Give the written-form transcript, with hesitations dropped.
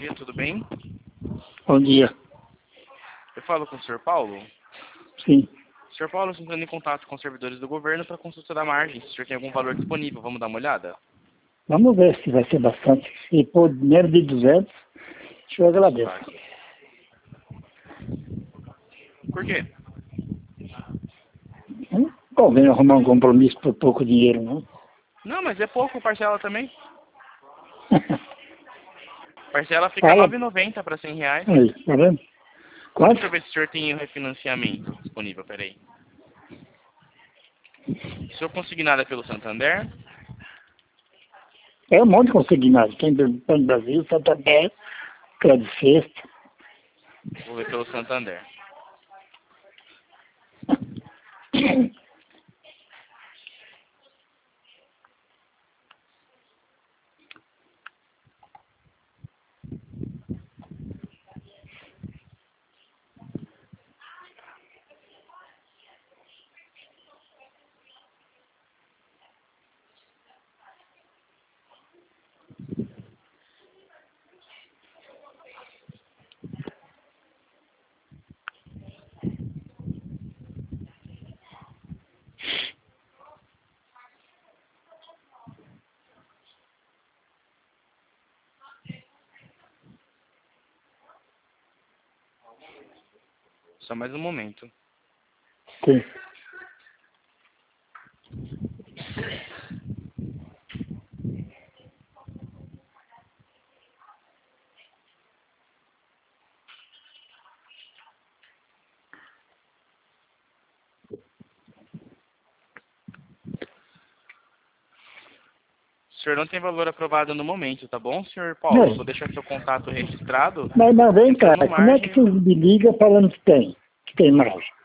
dia, tudo bem? Bom dia. Eu falo com o Sr. Paulo. Sim. Sr. Paulo, estou entrando em contato com os servidores do governo para consulta da margem. Se o senhor tem algum valor disponível, vamos dar uma olhada? Vamos ver se vai ser bastante. Se for dinheiro de 200, eu agradeço. Por quê? Não convém arrumar um compromisso por pouco dinheiro, não? Não, mas é pouco, parcela também. Parcela fica Fala. R$ 9,90 para R$ 100. Aí, tá vendo? Quanto? Deixa eu ver se o senhor tem o refinanciamento disponível, peraí. O senhor consignado pelo Santander? É um monte de consignado. Tem do Banco do Brasil, Santander, Crédito Sexta. Vou ver pelo Santander. Só mais um momento. Sim. O senhor não tem valor aprovado no momento, tá bom, senhor Paulo? É. Eu vou deixar seu contato registrado. Mas vem cá, Entrando como é que margem. você me liga falando que tem margem?